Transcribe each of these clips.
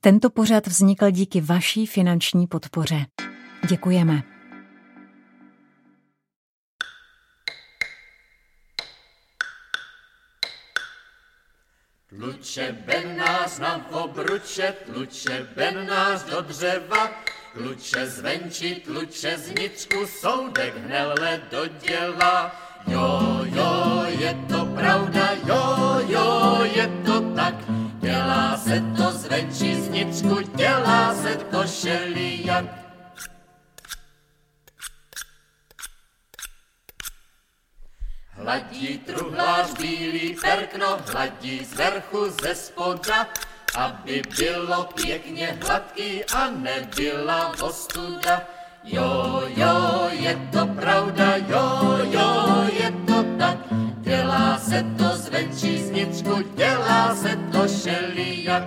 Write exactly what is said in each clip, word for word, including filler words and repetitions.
Tento pořad vznikl díky vaší finanční podpoře. Děkujeme. Tluče benář na obruče, tluče benář do dřeva, tluče zvenčí, tluče zvnitřku, soudek hnele dodělá. Jo, jo, je to pravda, jo, jo, je to tak, dělá se to zvenčí, zvnitřku, dělá se to šelijak. Hladí truhlář bílý perkno, hladí zvrchu ze spoda, aby bylo pěkně hladký a nebyla ostuda. Jo, jo, je to pravda, jo, jo, je to tak, dělá se to zvenčí, zvnitřku, dělá se to šelijak.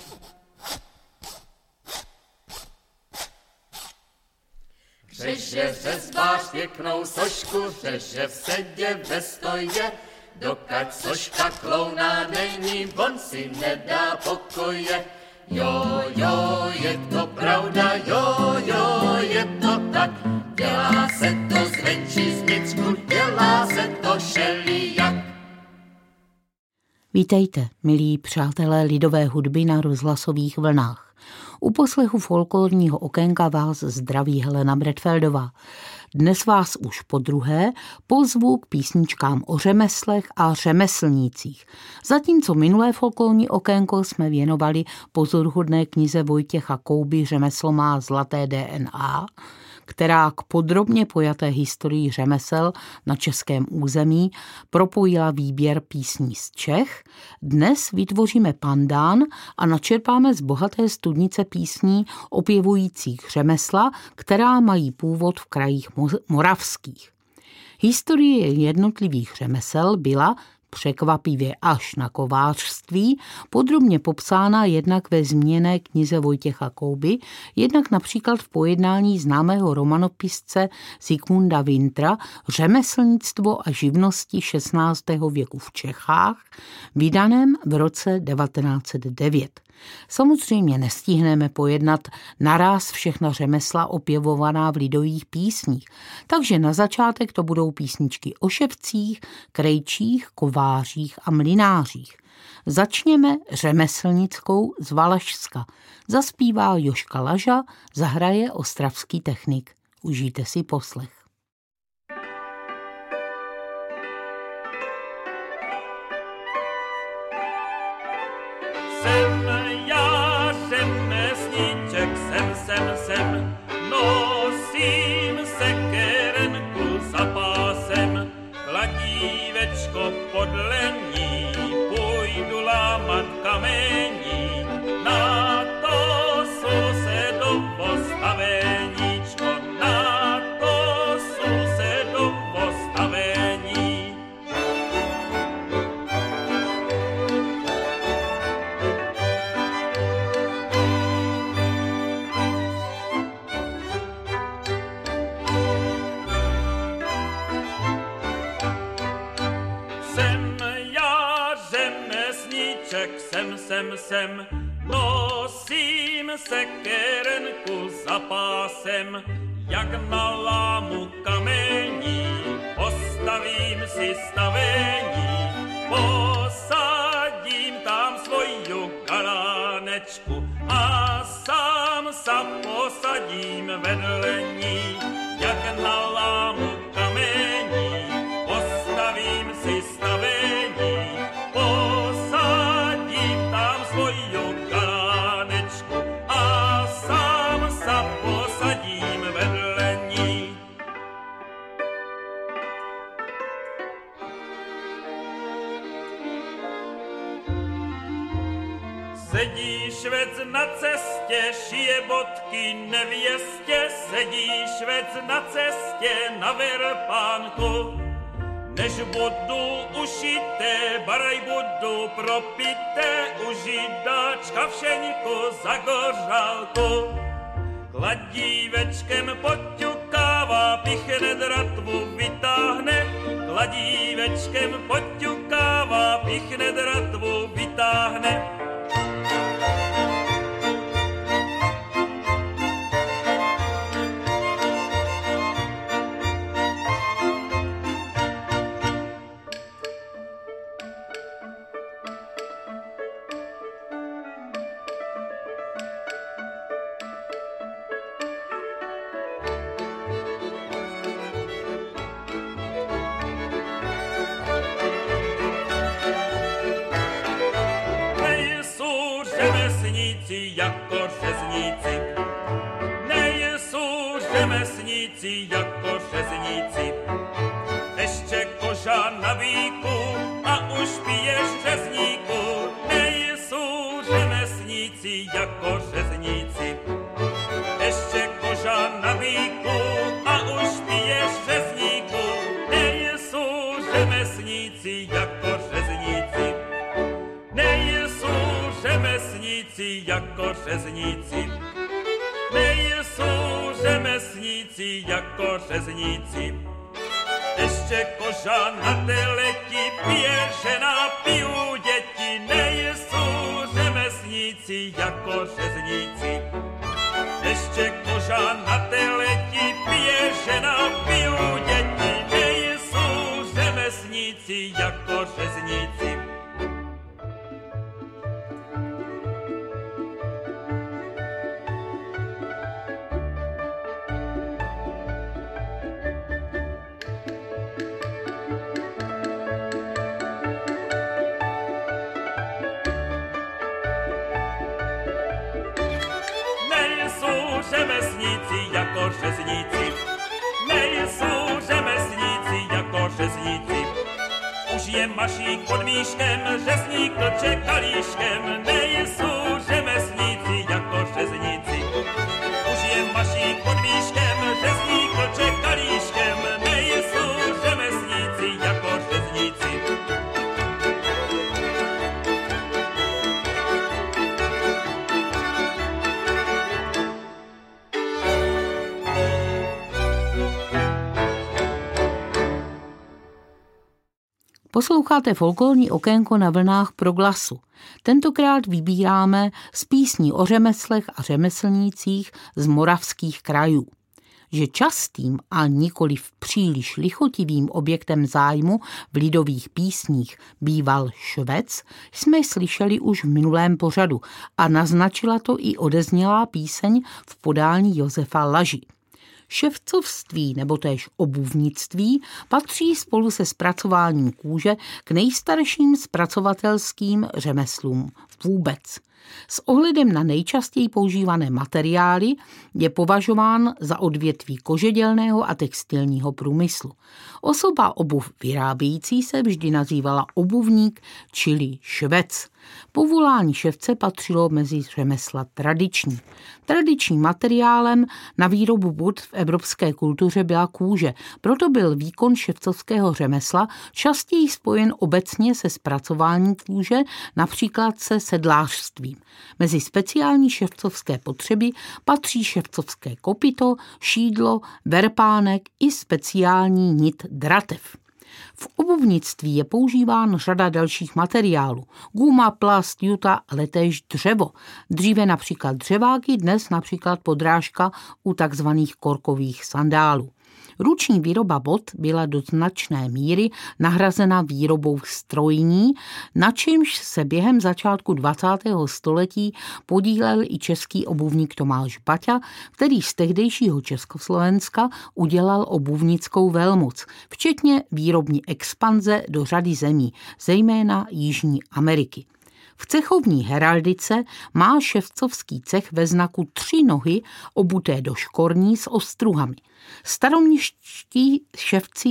Řeže řezbář pěknou sošku, řeže v sedě ve stoje, dokud soška klouná není, on si nedá pokoje. Jo, jo, je to pravda, jo, jo, je to tak, dělá se to zvenčí, zvnitřku, dělá se to šelijak. Vítejte, milí přátelé lidové hudby na rozhlasových vlnách. U poslechu folklorního okénka vás zdraví Helena Bretfeldová. Dnes vás už podruhé pozvu k písničkám o řemeslech a řemeslnících. Zatímco minulé folklorní okénko jsme věnovali pozoruhodné knize Vojtěcha Kouby Řemeslo má zlaté D N A, která k podrobně pojaté historii řemesel na českém území propojila výběr písní z Čech, dnes vytvoříme pandán a načerpáme z bohaté studnice písní opěvujících řemesla, která mají původ v krajích moravských. Historie jednotlivých řemesel byla překvapivě až na kovářství, podrobně popsána jednak ve zmíněné knize Vojtěcha Kouby, jednak například v pojednání známého romanopisce Zikmunda Wintra Řemeslnictvo a živnosti šestnáctého věku v Čechách, vydaném v roce devatenáct set devět. Samozřejmě nestihneme pojednat naráz všechna řemesla opěvovaná v lidových písních, takže na začátek to budou písničky o ševcích, krejčích, kovářích a mlynářích. Začněme řemeslnickou z Valašska. Zaspívá Jožka Laža, zahraje ostravský technik. Užijte si poslech. Sem, sem, sem, nosím sekerenku za pásem, kladívečko podle ní, půjdu lámat kamení, na to sousedovo staveníčko, na to sousedovo stavení. Sem, sem, sem, nosím sekerenku za pásem, jak na lámu kamení, postavím si stavení, posadím tam svoju galánečku a sám sa posadím vedle ní, jak na lámu kamení, postavím si stavení, svoju galánečku a sám sa posadím vedle ní. Sedí švec na cestě, šije bodky nevěstě, sedí švec na cestě na verpánku. Než budu ušité, baraj budu propité, u židáčka všeňku za gořálku. Kladívečkem poťukává, pichne dratvu vytáhne, kladívečkem poťukává, pichne dratvu vytáhne. řemesníci jako řezníci. Nejsou řemesníci jako řezníci. Ještě koža na víku a už piješ řezníku. Nejsou řemesníci jako řezníci. Ještě koža na víku a už piješ řezníku. Nejsou řemesníci jako řezníci. Nejsou řemesníci jako řezníci. Nejsou řemesníci jako řezníci. Ještě koža na teleti pije žena, pijou děti. Nejsou řemesníci jako řezníci. Ještě koža na teleti pije žena, pijou děti. Nejsou řemesníci jako řezníci. Řemesníci jako řezníci, nejsou řemesníci jako řezníci. Už je mašík pod míškem, řezník klče kalíškem, nejsou řemesníci jako řezníci. Už je mašík pod míškem, řezník klče kalíškem, nejsou řemesníci jako řezníci. Posloucháte folklorní okénko na vlnách Proglasu. Tentokrát vybíráme z písní o řemeslech a řemeslnících z moravských krajů. Že častým a nikoliv příliš lichotivým objektem zájmu v lidových písních býval švec, jsme slyšeli už v minulém pořadu a naznačila to i odeznělá píseň v podání Josefa Laži. Ševcovství nebo též obuvnictví patří spolu se zpracováním kůže k nejstarším zpracovatelským řemeslům vůbec. S ohledem na nejčastěji používané materiály je považován za odvětví kožedělného a textilního průmyslu. Osoba obuv vyrábějící se vždy nazývala obuvník, čili švec. Povolání ševce patřilo mezi řemesla tradiční. Tradičním materiálem na výrobu bot v evropské kultuře byla kůže, proto byl výkon ševcovského řemesla častěji spojen obecně se zpracováním kůže, například se sedlářstvím. Mezi speciální ševcovské potřeby patří ševcovské kopyto, šídlo, verpánek i speciální nit dratev. V obuvnictví je používán řada dalších materiálů. Guma, plast, juta, ale též dřevo. Dříve například dřeváky, dnes například podrážka u takzvaných korkových sandálů. Ruční výroba bot byla do značné míry nahrazena výrobou strojní, na čemž se během začátku dvacátého století podílel i český obuvník Tomáš Baťa, který z tehdejšího Československa udělal obuvnickou velmoc, včetně výrobní expanze do řady zemí, zejména Jižní Ameriky. V cechovní heraldice má ševcovský cech ve znaku tři nohy obuté do škorní s ostruhami. Staroměstští ševci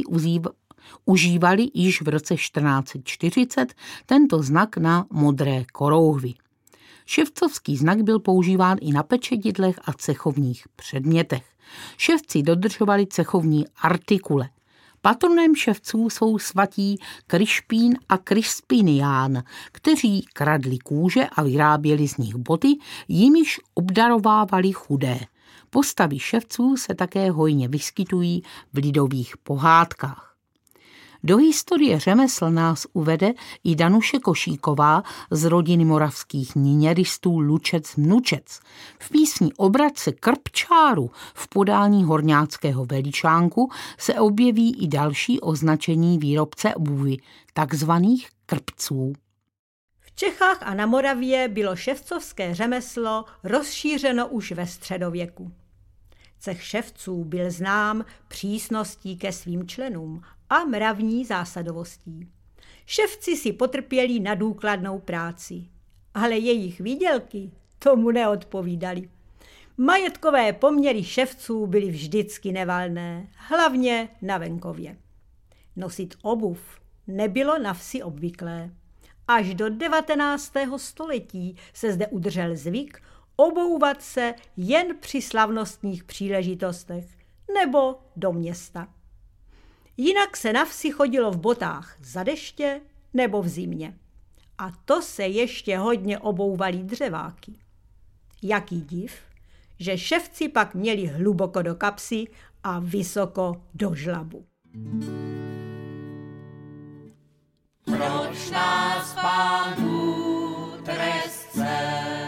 užívali již v roce čtrnáct set čtyřicet tento znak na modré korouhvy. Ševcovský znak byl používán i na pečetidlech a cechovních předmětech. Ševci dodržovali cechovní artikule. Patronem ševců jsou svatí Krišpín a Krispinián, kteří kradli kůže a vyráběli z nich boty, jimiž obdarovávali chudé. Postavy ševců se také hojně vyskytují v lidových pohádkách. Do historie řemesl nás uvede i Danuše Košíková z rodiny moravských niněristů Lučec Mnučec. V písni Obratce krpčáru v podání horňáckého veličánku se objeví i další označení výrobce obuvy, takzvaných krpců. V Čechách a na Moravě bylo ševcovské řemeslo rozšířeno už ve středověku. Cech ševců byl znám přísností ke svým členům a mravní zásadovostí. Ševci si potrpěli na důkladnou práci, ale jejich výdělky tomu neodpovídali. Majetkové poměry ševců byly vždycky nevalné, hlavně na venkově. Nosit obuv nebylo na vsi obvyklé. Až do devatenáctého století se zde udržel zvyk obouvat se jen při slavnostních příležitostech nebo do města. Jinak se na vsi chodilo v botách za deště nebo v zimě. A to se ještě hodně obouvalí dřeváky. Jaký div, že ševci pak měli hluboko do kapsy a vysoko do žlabu. Proč nás Pán Bůh trestce?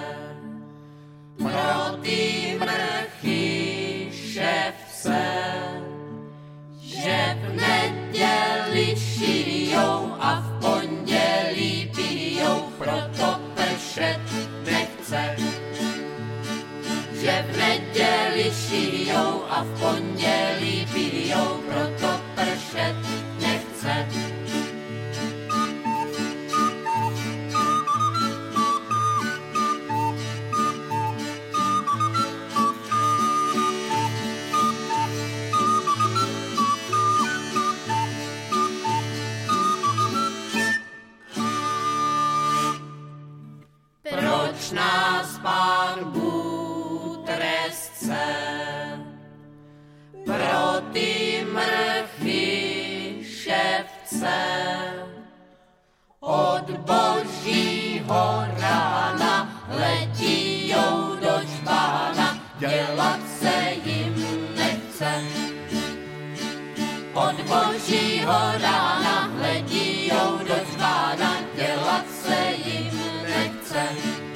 Pro ty mrchy ševce, že v neděli šijou a v pondělí pijou, proto pršet nechce. Že v neděli šijou a v pondělí pijou, proto pršet nechce. Proč nás Pán Bůh trestce? Pro ty mrchy ševce, od božího rána letijou do čbána, dělat se jim nechce. Od božího rána letijou do čbána, dělat se jim nechce.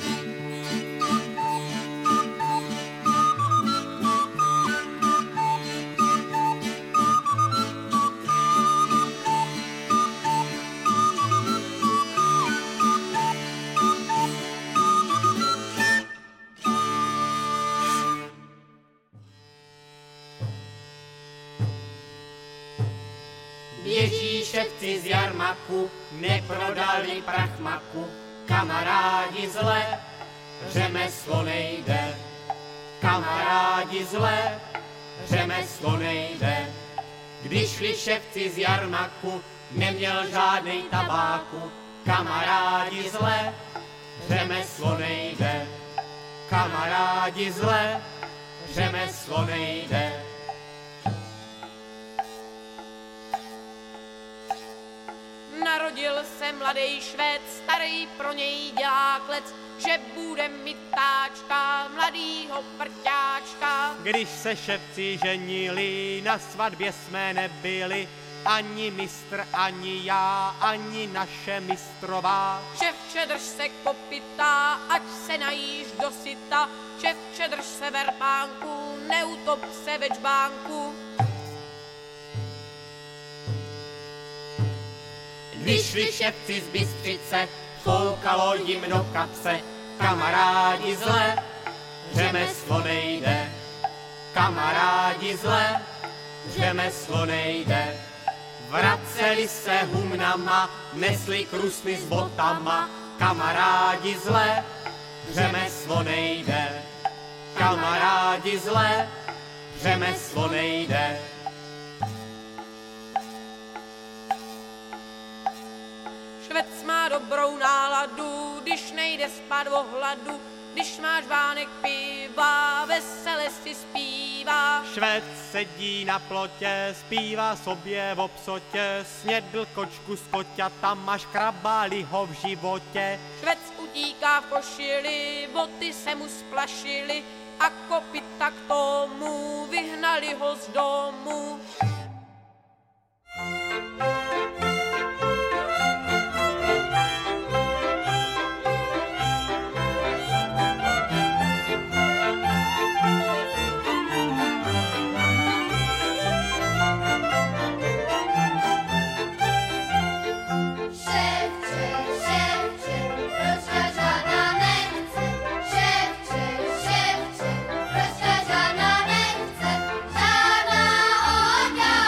Běží ševci z jarmaku, neprodali prachmaku, kamarádi zle, řemeslo nejde. Kamarádi zle, řemeslo nejde. Když šli ševci z jarmaku, neměl žádnej tabáku, kamarádi zle, řemeslo nejde. Kamarádi zle, řemeslo nejde. Narodil se mladý Švéd, starý pro něj dělá klec, že bude mít táčka, mladýho prťáčka. Když se ševci ženili, na svatbě jsme nebyli, ani mistr, ani já, ani naše mistrová. Ševče, drž se kopyta, ať se najíš do syta, ševče, drž se verbánku, neutop se ve čbánku. Když šli ševci z Bystřice, foukalo jim do kapse, kamarádi zle, řemeslo nejde. Kamarádi zle, řemeslo nejde. Vraceli se humnama, nesli krusny s botama, kamarádi zle, řemeslo nejde. Kamarádi zle, řemeslo nejde. Švec má dobrou náladu, když nejde spát o hladu, když máš vánek piva, vesele si zpívá. Švec sedí na plotě, zpívá sobě v psotě, snědl kočku s koťatama, škrabali ho v životě. Švec utíká v košili, boty se mu splašily a kopyta k tomu vyhnali ho z domu. Žádná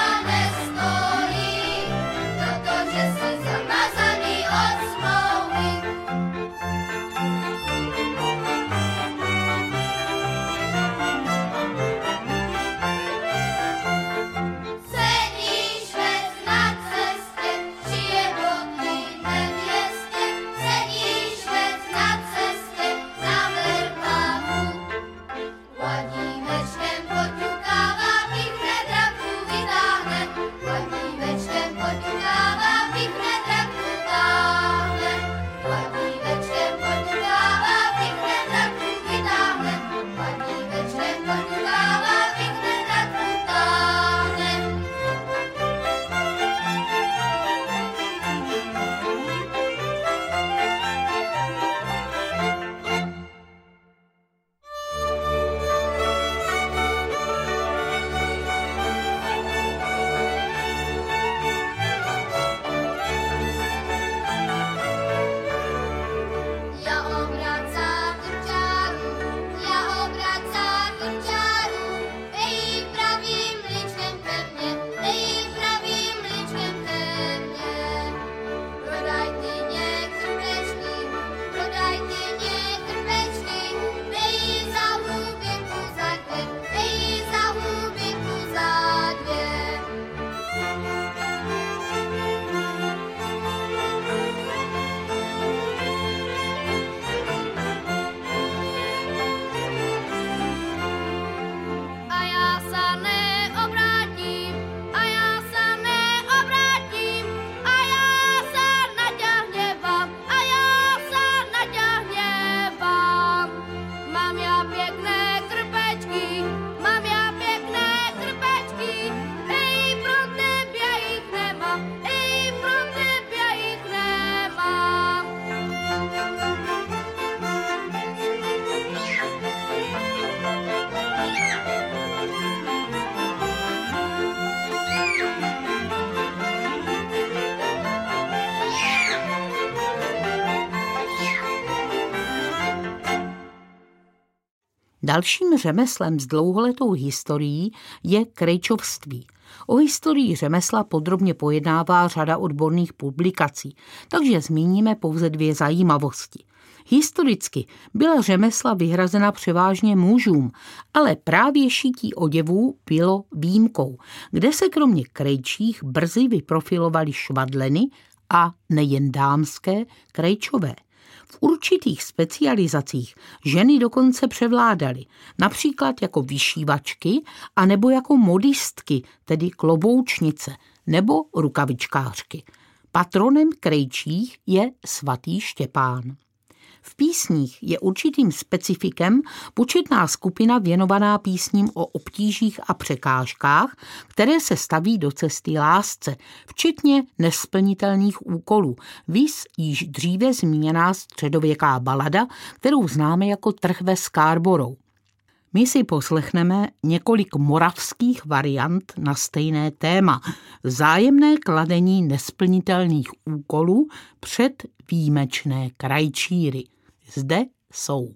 Dalším řemeslem s dlouholetou historií je krejčovství. O historii řemesla podrobně pojednává řada odborných publikací, takže zmíníme pouze dvě zajímavosti. Historicky byla řemesla vyhrazena převážně mužům, ale právě šití oděvů bylo výjimkou, kde se kromě krejčích brzy vyprofilovaly švadleny a nejen dámské krejčové. V určitých specializacích ženy dokonce převládaly, například jako vyšívačky a nebo jako modistky, tedy kloboučnice, nebo rukavičkářky. Patronem krejčích je svatý Štěpán. V písních je určitým specifikem početná skupina věnovaná písním o obtížích a překážkách, které se staví do cesty lásce, včetně nesplnitelných úkolů, viz již dříve zmíněná středověká balada, kterou známe jako Trh ve Scarborough. My si poslechneme několik moravských variant na stejné téma. Vzájemné kladení nesplnitelných úkolů před výjimečné krajčíry. Zde jsou.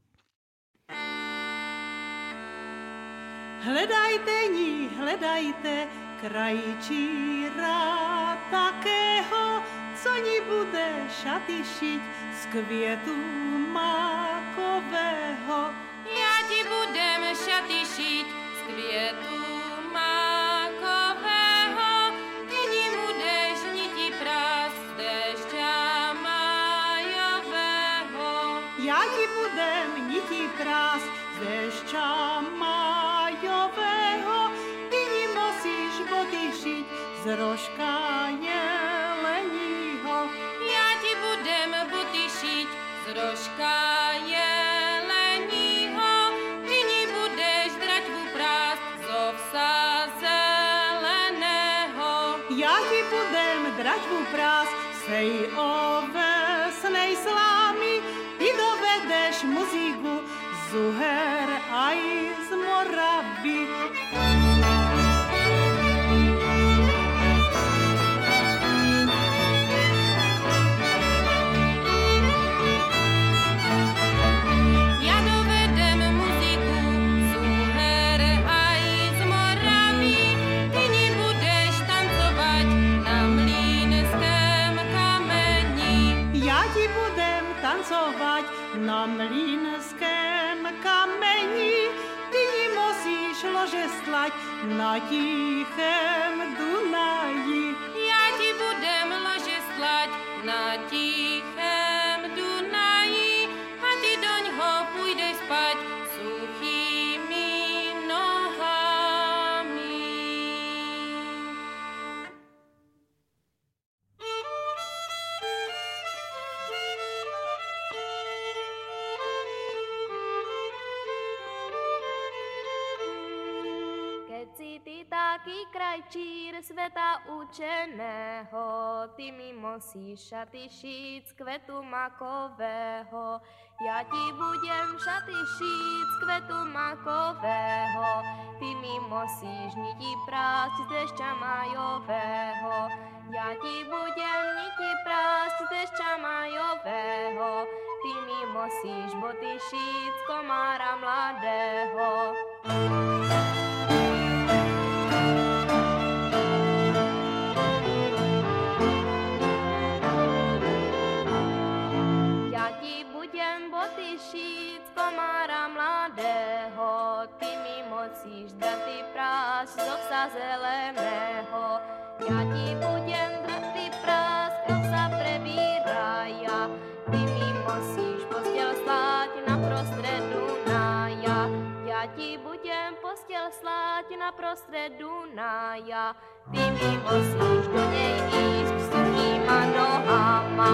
Hledajte ní, hledajte krajčíra takého, co ní bude šaty šít z květu mákového. Já ti budem šaty šít z květu mákového, ty ní budeš niti prás z dešťa májového. Já ti budem niti prás z dešťa májového, ty ní musíš boty šít z rožka jeleního. Já ti budem boty šít z rožka jeleního, ty ní budeš draťvu prás z ovsa zeleného. Já ti budem draťvu prás sej ovesnej slámy, ty dovedeš muziku z Uher a i z Moravy. Ja dovedem muziku z Uher a i z Moravy, ty ní budeš tancovať na mlýnském kameni. Já ti budem tancovat na mlýnském kameni, ty ní musíš lože stlať na tichém Dunaji. Ja ti budem lože stlať na tichém Dunaji a ty doňho půjdeš spať suchými nohami. Keď si ty taký krajčír sveta učeného, ty mi musíš šaty šít z kvetu makového. Ja ti budem šaty šít z kvetu makového, ty mi musíš niti prásť z dešťa majového. Ja ti budem niti prásť z dešťa majového, ty mi musíš boty šít z komára mladého. Šít z komára mladého, ty mi musíš dát ty prás z ovsa zeleného. Ja ti budem dát ty prás z ovsa prebíraja, ty mi musíš postel slať na prostred Dunaja. Ja ti budem postel slať na prostred Dunaja, ty mi musíš do nej ísť s suchýma nohama.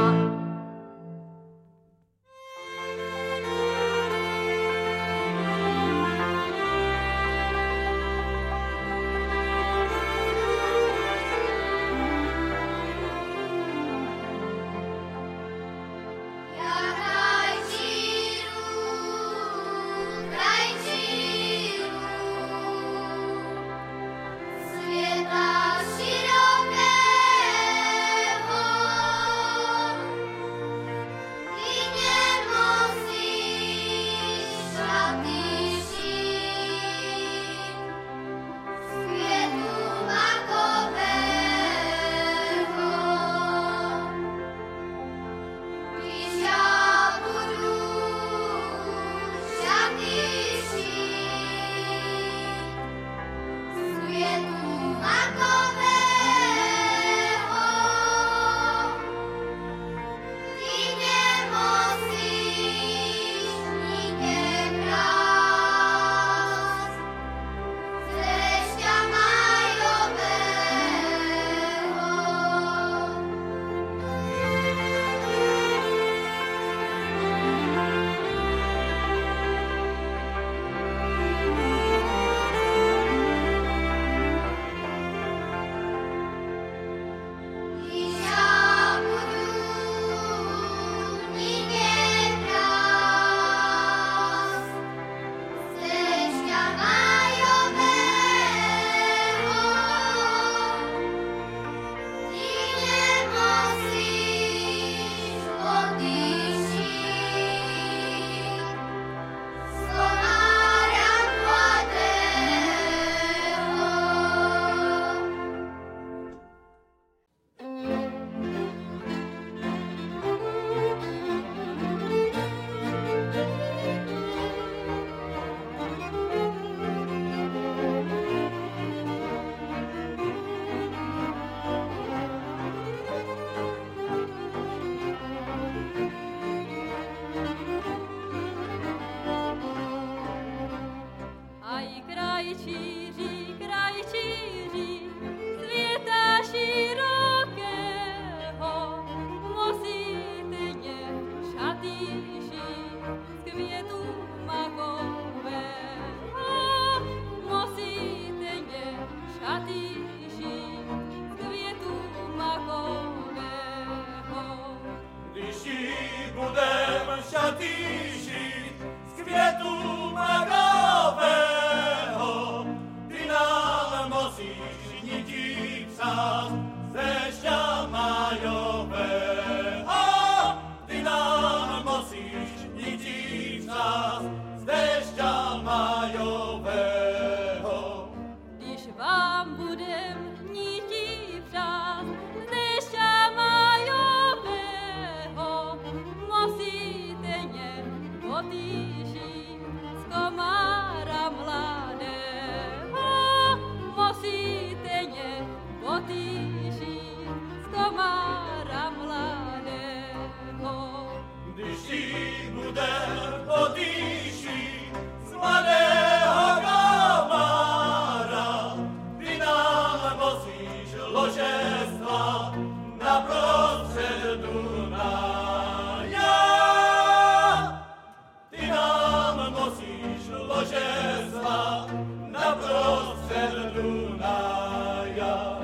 dovezla na prostřed Dunaja.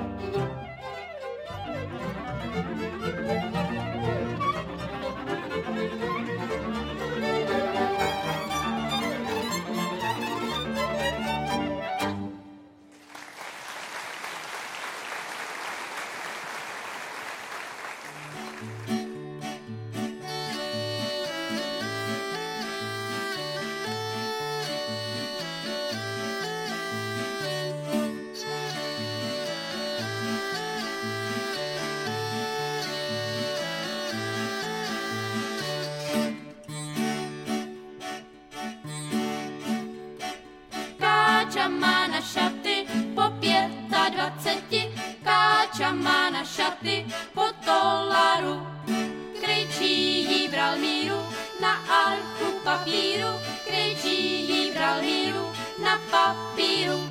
Káča má na šaty po pětadvaceti, Káča má na šaty po tolaru. Krejčí jí bral míru na archu papíru, Krejčí jí bral míru na papíru.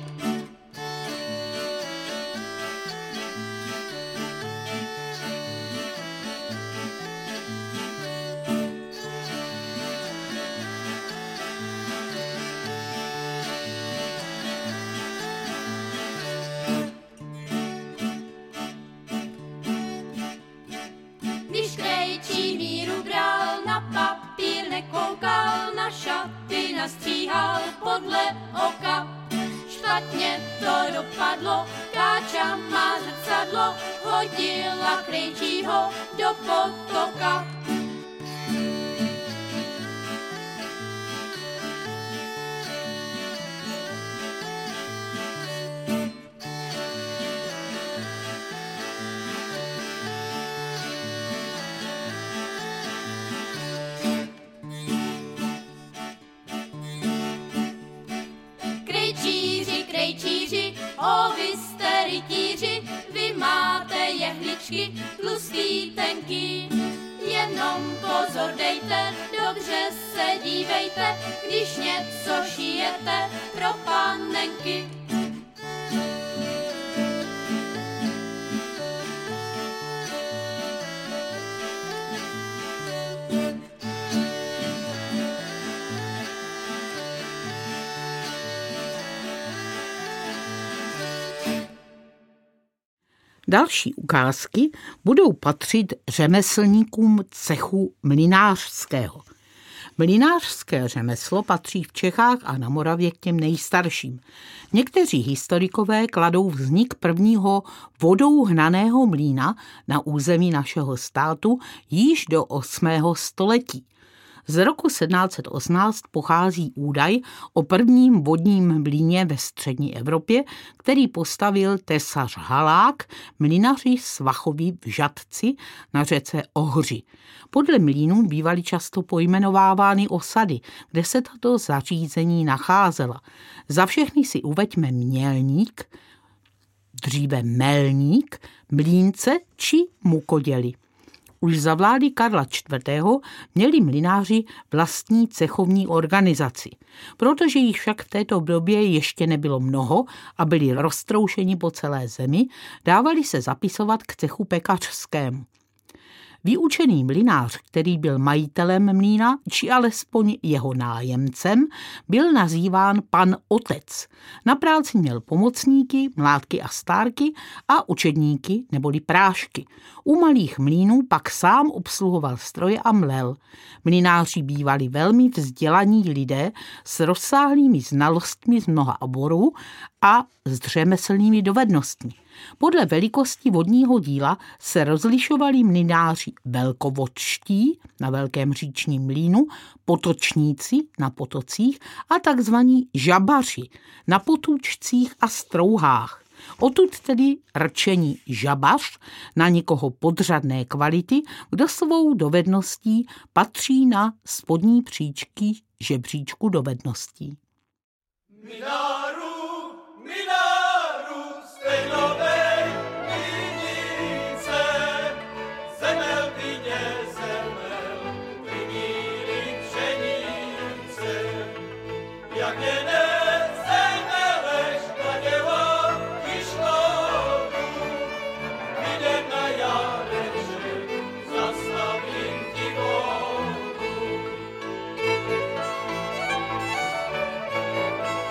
Když Krejčí míru bral, na papír nekoukal, na šaty nastříhal podle oka. Špatně to dopadlo, Káča má zrcadlo, hodila Krejčího do potoka. Krejčíři, krejčíři, o vy jste rytíři, vy máte jehličky tlustý, tenký. Jenom pozor dejte, dobře se dívejte, když něco šijete pro panenky. Další ukázky budou patřit řemeslníkům cechu mlynářského. Mlynářské řemeslo patří v Čechách a na Moravě k těm nejstarším. Někteří historikové kladou vznik prvního vodou hnaného mlýna na území našeho státu již do osmého století. Z roku sedmnáct set osmnáct pochází údaj o prvním vodním mlýně ve střední Evropě, který postavil tesař Halák, mlynaři Svachovi v Žatci na řece Ohři. Podle mlýnů bývaly často pojmenovávány osady, kde se tato zařízení nacházela. Za všechny si uveďme mělník, dříve melník, mlýnce či mukoděly. Už za vlády Karla čtvrtého. měli mlynáři vlastní cechovní organizaci. Protože jich však v této době ještě nebylo mnoho a byli roztroušeni po celé zemi, dávali se zapisovat k cechu pekařskému. Vyučený mlynář, který byl majitelem mlýna, či alespoň jeho nájemcem, byl nazýván pan otec. Na práci měl pomocníky, mládky a stárky a učedníky neboli prášky. U malých mlýnů pak sám obsluhoval stroje a mlel. Mlynáři bývali velmi vzdělaní lidé s rozsáhlými znalostmi z mnoha oborů a s řemeslnými dovednostmi. Podle velikosti vodního díla se rozlišovali mlynáři velkovodští na velkém říčním mlýnu, potočníci na potocích a takzvaní žabaři na potůčcích a strouhách. Odtud tedy rčení žabař na někoho podřadné kvality, kdo svou dovedností patří na spodní příčky žebříčku dovedností. Mináru, mináru, stejnovej vinice, zemel vině, zemel, viníry pšenice, jak je nezemeleš na děla kišlodu, jdem na jareček, zastavím ti vodu.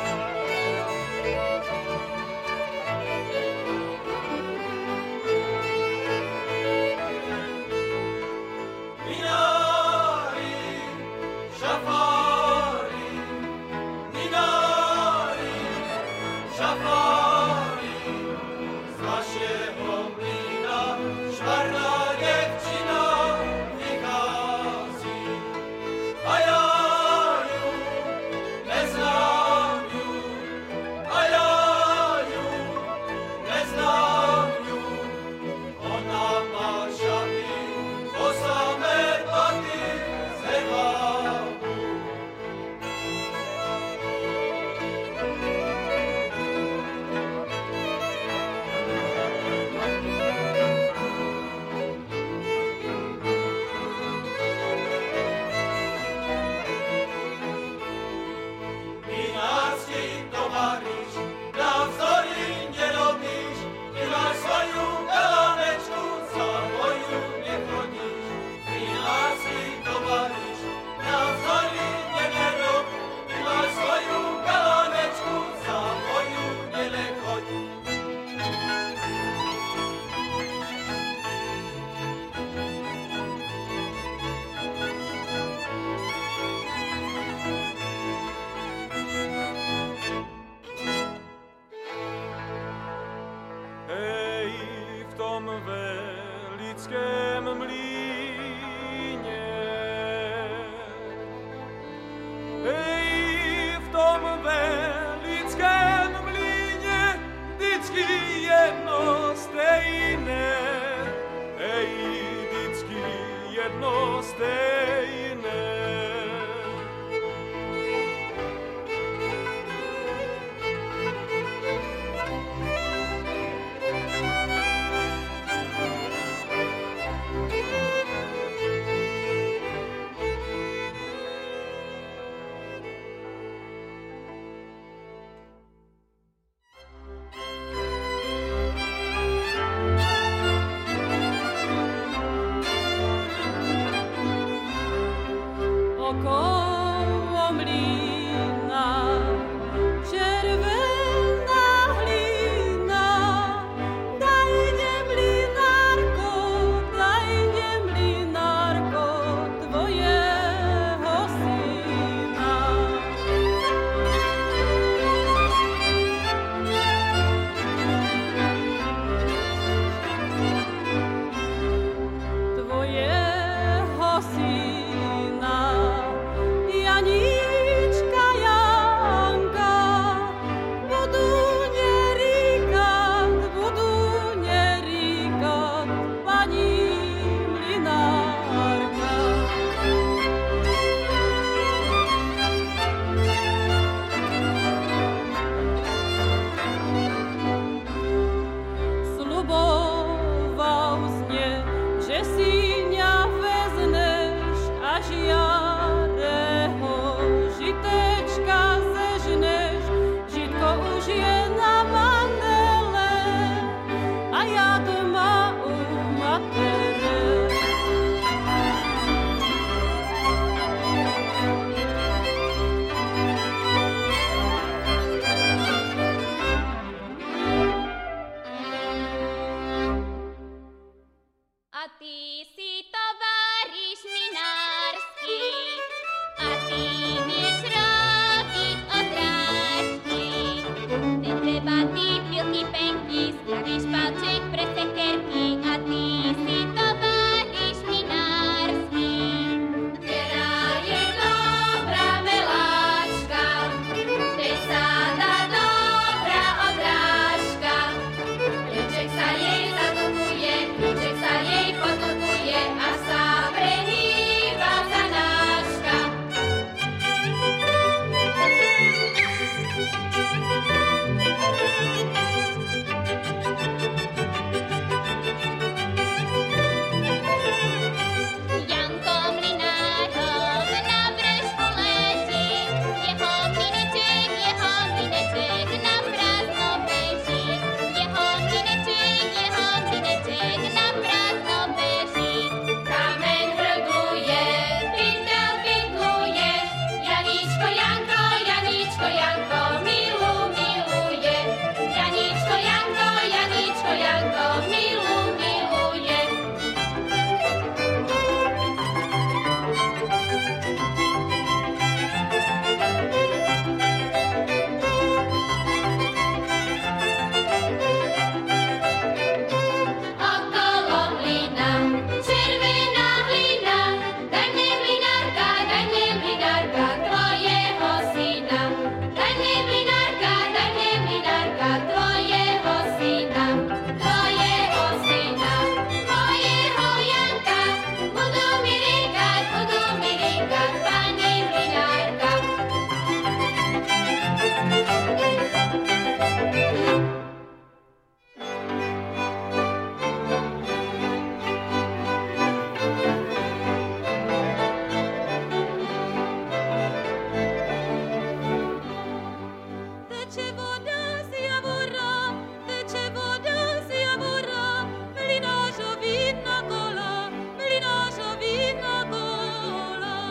teče voda z javora, teče voda z javora, mlynářovi na kola, mlynářovi na kola.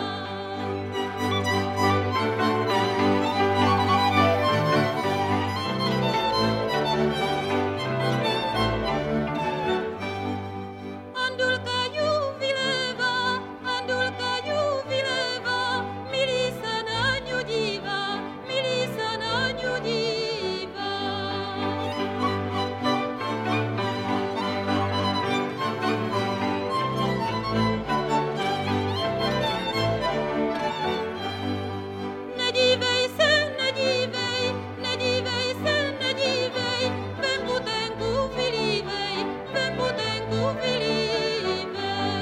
Andulka ju vylévá, Andulka ju vylévá, milý se na ňu dívá, milý se na ňu dívá. Nedívej se, nedívej, nedívej se, nedívej, vem butenku vylívej, vem butenku vylívej.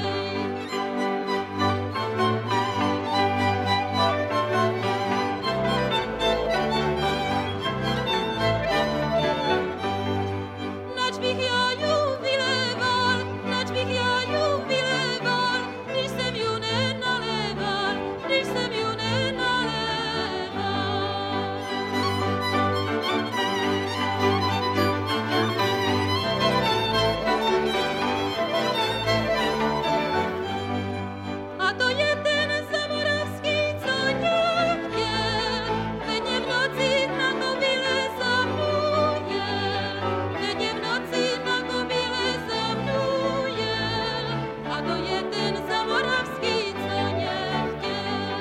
Nač bych já ju vyléval, nač bych já ju vyléval, když jsem ju nenaléval, když jsem ju nenaléval. A to je ten zamoravský, co mě chtěl, denně v noci na kobyle za mnou jel, denně v noci na kobyle za mnou jel. A to je ten zamoravský, co mě chtěl.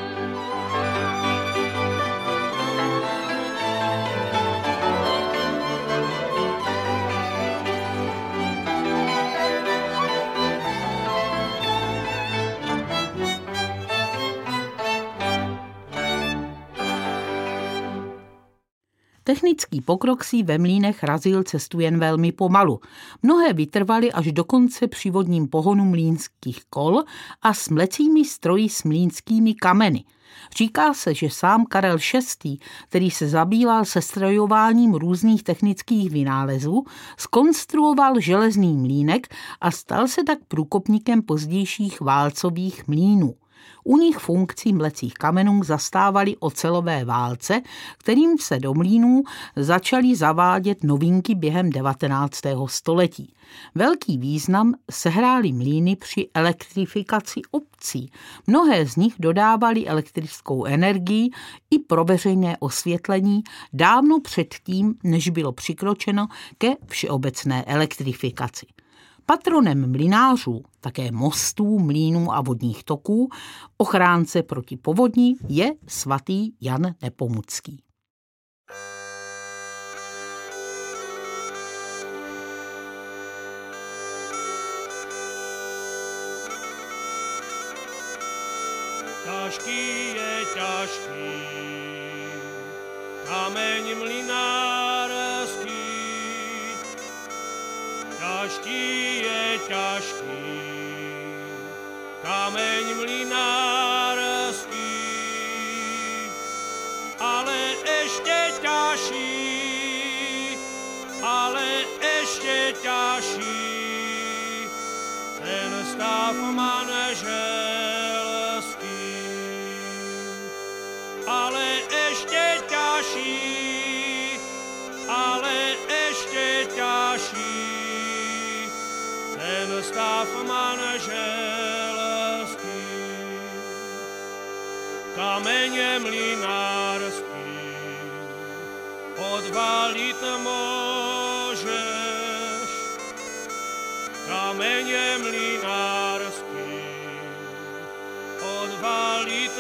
Technický pokrok si ve mlýnech razil cestu jen velmi pomalu. Mnohé vytrvaly až do konce při vodním pohonu mlýnských kol a s mlecími stroji s mlýnskými kameny. Říká se, že sám Karel šestý., který se zabýval sestrojováním různých technických vynálezů, zkonstruoval železný mlýnek a stal se tak průkopníkem pozdějších válcových mlýnů. U nich funkcí mlecích kamenů zastávali ocelové válce, kterým se do mlýnů začaly zavádět novinky během devatenáctého století. Velký význam sehrály mlýny při elektrifikaci obcí. Mnohé z nich dodávaly elektrickou energii i pro veřejné osvětlení dávno předtím, než bylo přikročeno ke všeobecné elektrifikaci. Patronem mlynářů, také mostů, mlýnů a vodních toků, ochránce proti povodni je svatý Jan Nepomucký. Ťažký je ťažký kameň mlynárský. Ťažký je ťažký kameň mlynárský, ale ešte ťažší, ale ešte ťažší ten stav manželský, ale ešte ťažší, ale ešte ťažší ten stav manželský. Kamene mlynárský odvalit môžeš, kamene mlynárský odvalit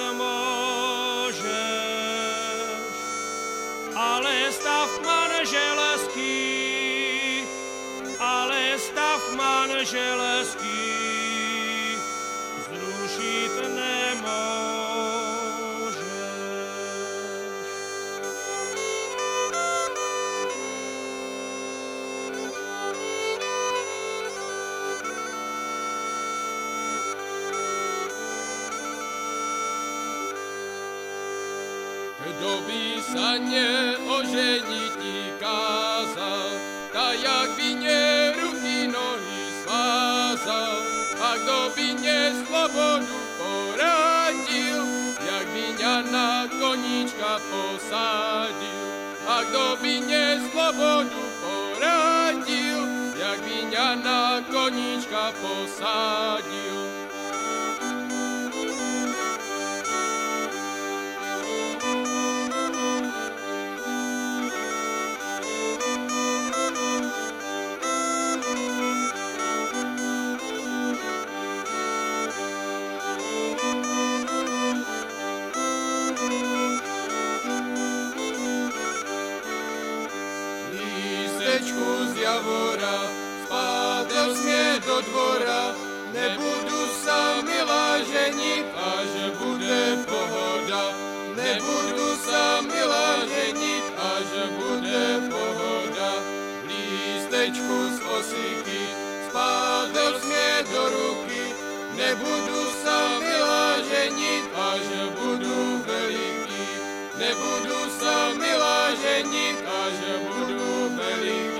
môžeš, ale stav manželský, ale stav manželský zrušit nemôžeš. Kdo by sa neoženiti kázal, tak jak by ne ruky nohy svázal, a kdo by neslobodu poradil, jak by ňa na koníčka posádil, a a kdo by mě slobodu poradil, jak by mě na koníčka posadil. Z javora spadl směr do dvora, nebudu sa milá ženit, až bude pohoda. Nebudu sa milá ženit, až bude pohoda. Lístečku z osiky spadl směr do ruky, nebudu sa milá ženit, až budu veliký. Nebudu sa milá ženit, až budu veliký.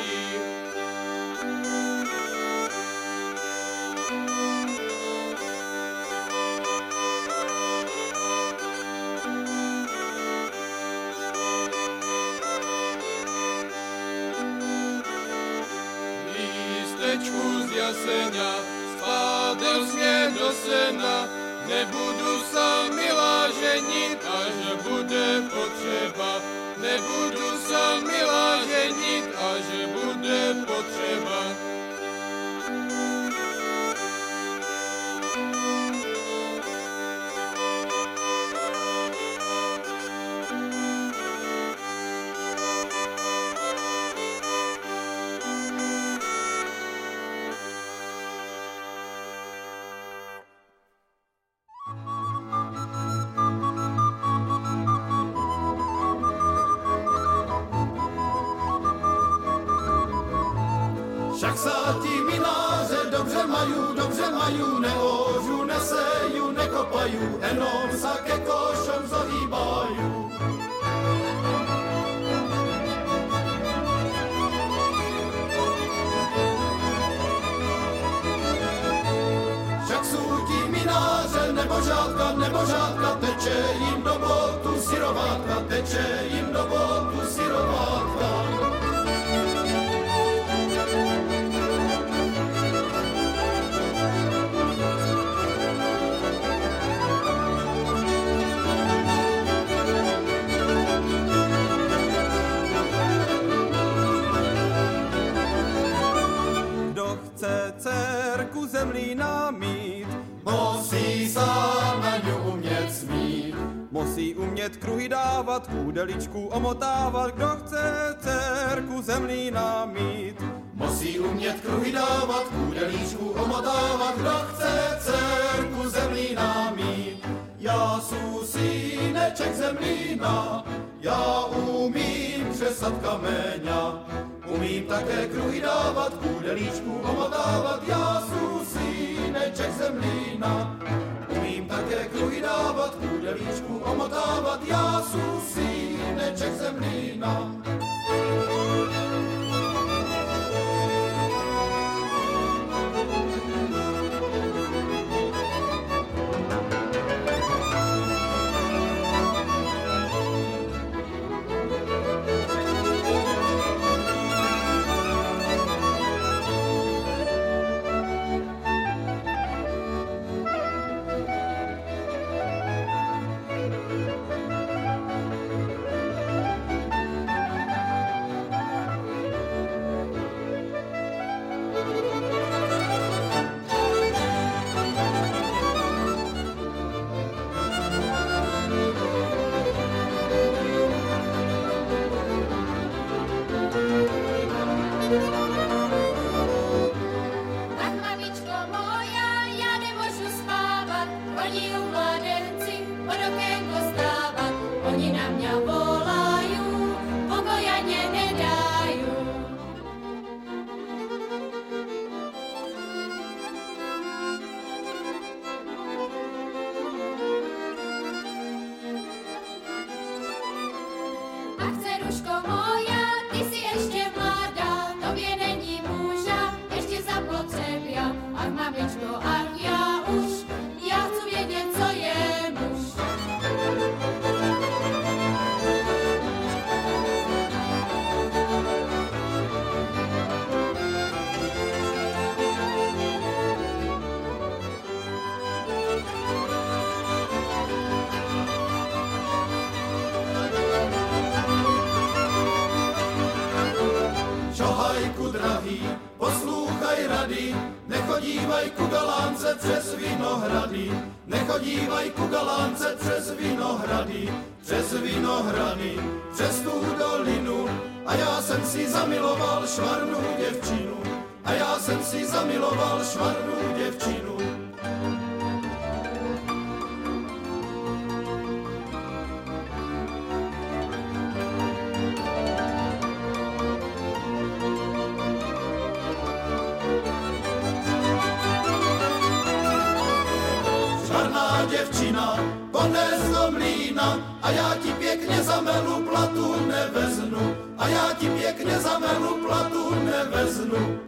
Lístečku z jaseňa spadl směr do sena, nebudu sa milá ženit, až bude potřeba. Nebudu sa milá ženit, až bude potřeba. Však sa ti mináře dobře majú, dobře majú, neožu, nesejú, nekopajú, jenom sa ke košom zohýbajú. Však sú ti mináře nebožátka, nebožátka, teče jim do botu syrovátka, teče jim do botu syrovátka. Dcerku zemlína mít, musí sám na ňu umět smít. Musí umět kruhy dávat, kůdeličku omotávat, kdo chce dcerku zemlína mít. Musí umět kruhy dávat, kůdeličku omotávat, kdo chce dcerku zemlína mít. Já sú syneček zemlína, já umím přesat kameňa. Umím také kruhy dávat, kůdeličku omotávat, já sú syneček zemlína. Umím také kruhy dávat, kůdeličku omotávat, já sú syneček zemlína. Nechodívaj ku galánce přes Vinohrady, nechodívaj ku galánce přes Vinohrady, přes Vinohrady, přes tu dolinu. A já jsem si zamiloval švarnou děvčinu, a já jsem si zamiloval švarnou děvčinu. Švarná děvčina, pones do mlýna, a já ti pěkně zamelu platu neveznu, a já ti pěkně zamelu platu neveznu.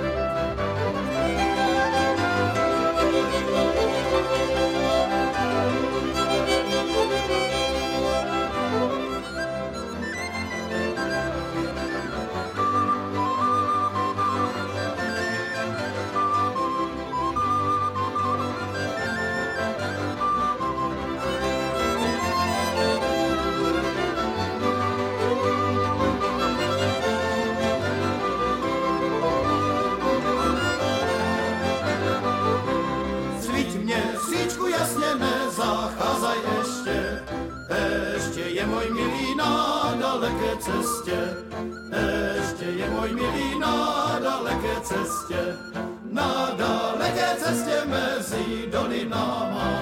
Cestě, ještě je můj milý na daleké cestě, na daleké cestě mezi dolinama.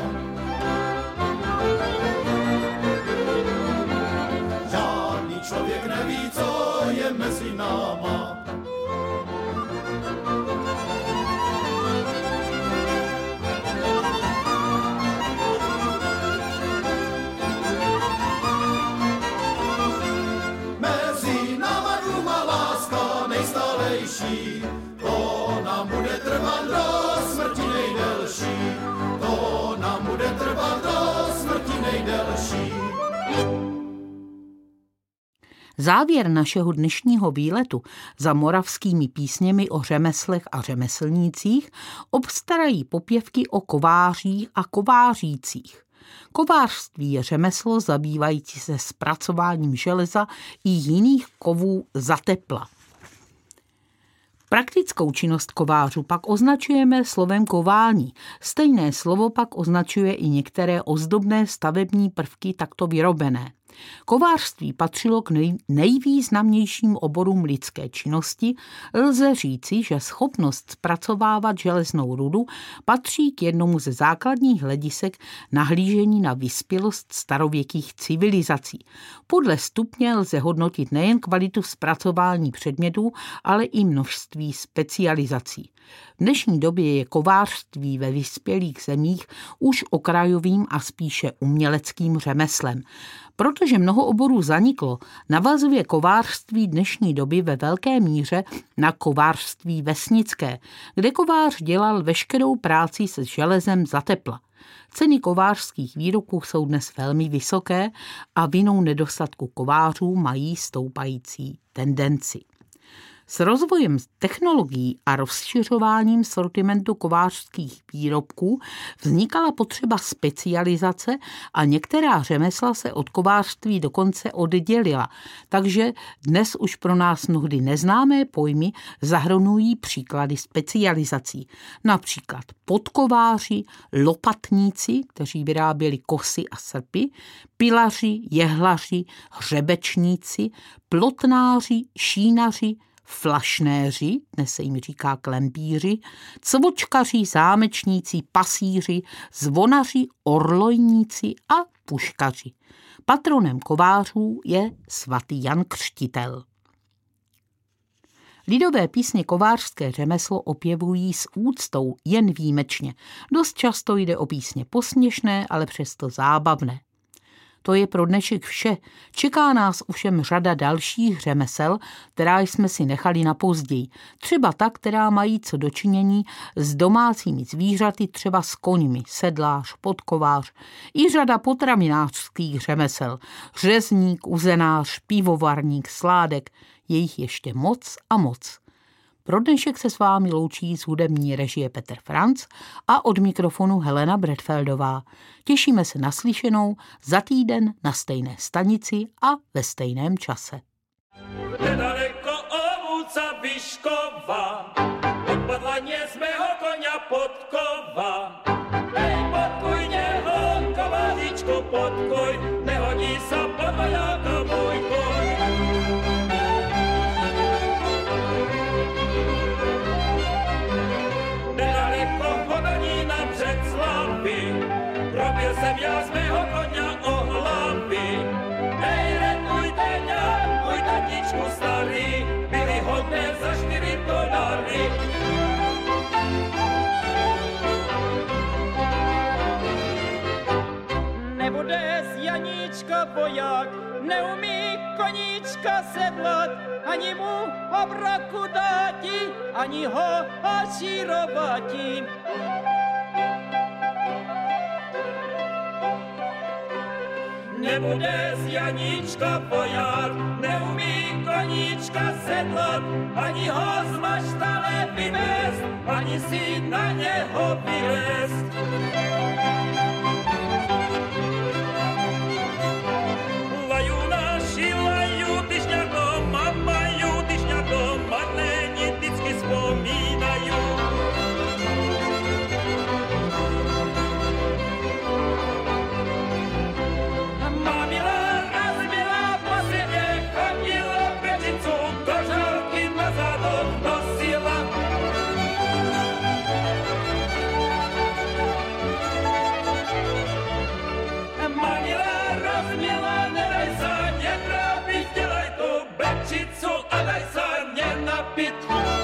Žádný člověk neví, co je mezi náma. To nám bude trvat do smrti nejdelší, to nám bude trvat do smrti nejdelší. Závěr našeho dnešního výletu za moravskými písněmi o řemeslech a řemeslnících obstarají popěvky o kovářích a kovářících. Kovářství je řemeslo zabývající se zpracováním železa i jiných kovů za tepla. Praktickou činnost kovářů pak označujeme slovem kování. Stejné slovo pak označuje i některé ozdobné stavební prvky takto vyrobené. Kovářství patřilo k nej, nejvýznamnějším oborům lidské činnosti. Lze říci, že schopnost zpracovávat železnou rudu patří k jednomu ze základních hledisek nahlížení na vyspělost starověkých civilizací. Podle stupně lze hodnotit nejen kvalitu zpracování předmětů, ale i množství specializací. V dnešní době je kovářství ve vyspělých zemích už okrajovým a spíše uměleckým řemeslem. Protože mnoho oborů zaniklo, navazuje kovářství dnešní doby ve velké míře na kovářství vesnické, kde kovář dělal veškerou práci se železem za tepla. Ceny kovářských výrobků jsou dnes velmi vysoké a vinou nedostatku kovářů mají stoupající tendenci. S rozvojem technologií a rozšiřováním sortimentu kovářských výrobků vznikala potřeba specializace a některá řemesla se od kovářství dokonce oddělila, takže dnes už pro nás mnohdy neznámé pojmy zahrnují příklady specializací. Například podkováři, lopatníci, kteří vyráběli kosy a srpy, pilaři, jehlaři, hřebečníci, plotnáři, šínaři, flašnéři, dnes se jim říká klempíři, cvočkaři, zámečníci, pasíři, zvonaři, orlojníci a puškaři. Patronem kovářů je svatý Jan Křtitel. Lidové písně kovářské řemeslo opěvují s úctou jen výjimečně. Dost často jde o písně posměšné, ale přesto zábavné. To je pro dnešek vše. Čeká nás ovšem řada dalších řemesel, která jsme si nechali na později. Třeba ta, která mají co dočinění s domácími zvířaty, třeba s koňmi, sedlář, podkovář. I řada potravinářských řemesel. Řezník, uzenář, pivovarník, sládek. Je jich ještě moc a moc. Pro dnešek se s vámi loučí z hudební režie Petr Franc a od mikrofonu Helena Bredfeldová. Těšíme se na slyšenou za týden na stejné stanici a ve stejném čase. Nedaleko Ovuca Vyškova, podlaně z mého konia podkova. Ej, podkuj něho, kovářičku, podkuj, nehodí se podvojáka můj koň. Nedaleko Hodonína před Slavy, probil jsem já z mého konia o hlavy. Ej, retujte ňa, můj tatičku starý, byli hodné za čtyři dolary. Nebude z Janíčka voják, neumí koníčka sedlat, ani mu obraku dáti, ani ho ačírovati. Nebude z Janíčka voják, neumí koníčka sedlat, ani ho z maštale vyvést, ani si na něho vylézt. Laju naši, laju, tyž nějako mamaju, tyž nějako madlení, vždycky vzpomínaju. A daj sa nenapit.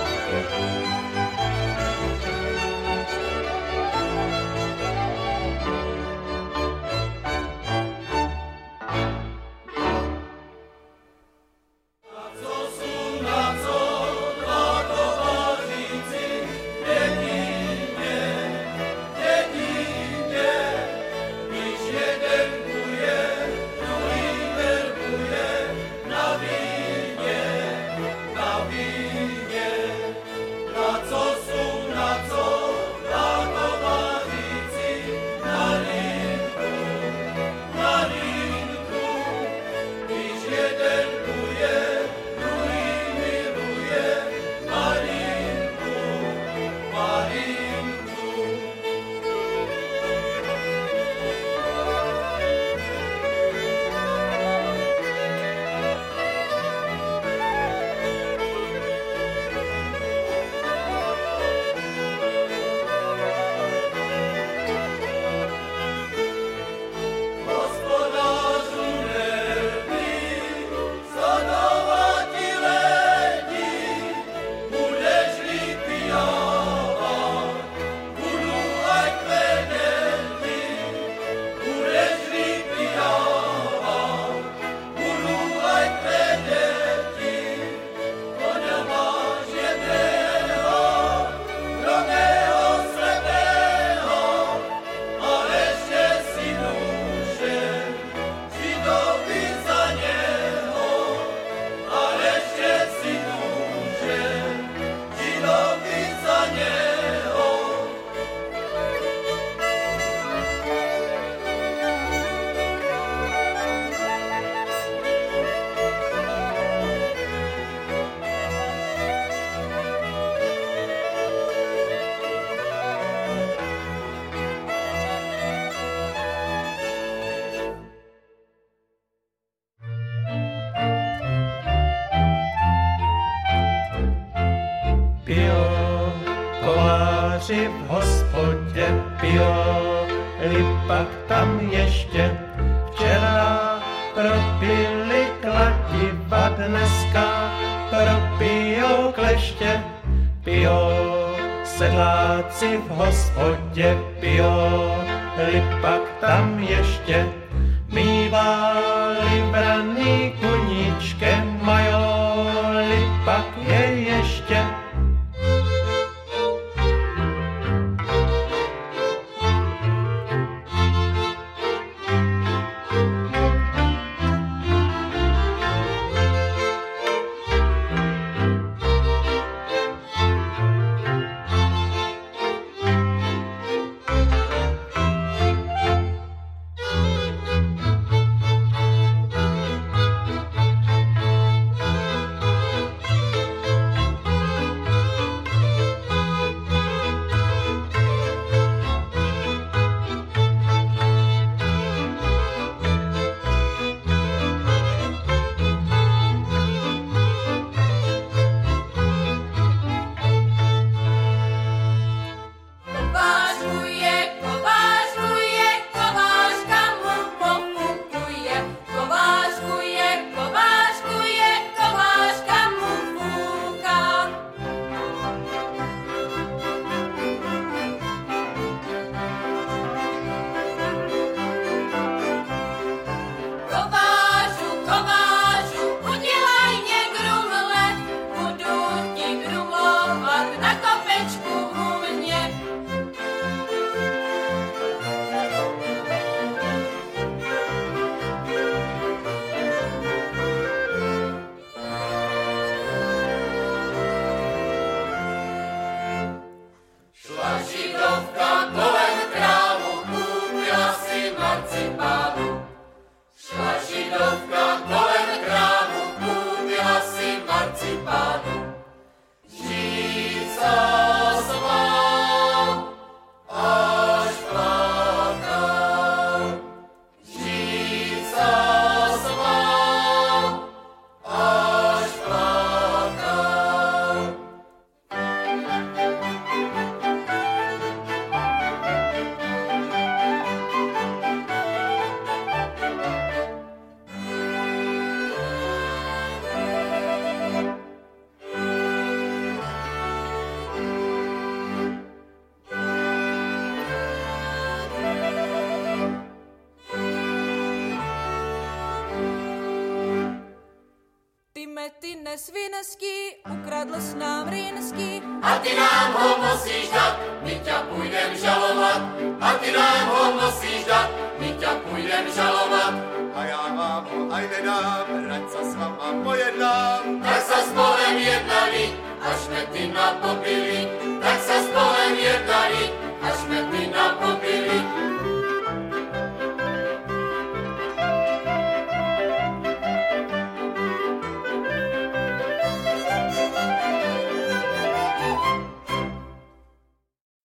Koláři v hospodě pijoli pak tam ještě včera propili kladiva, dneska propijou kleště. Pijou sedláci v hospodě pijoli pak tam ještě mívali braný koníčkem, majoli pak je ještě. Ty mety nesvinský, ukradl s nám rýnský. A ty nám ho musíš dát, my ťa půjdem žalovat. A ty nám ho musíš dát, my ťa půjdem žalovat. A já vám ho aj nedám, rať sa s vama pojednám. Tak sa spolem jednali, až mety napopili. Tak sa spolem jednali,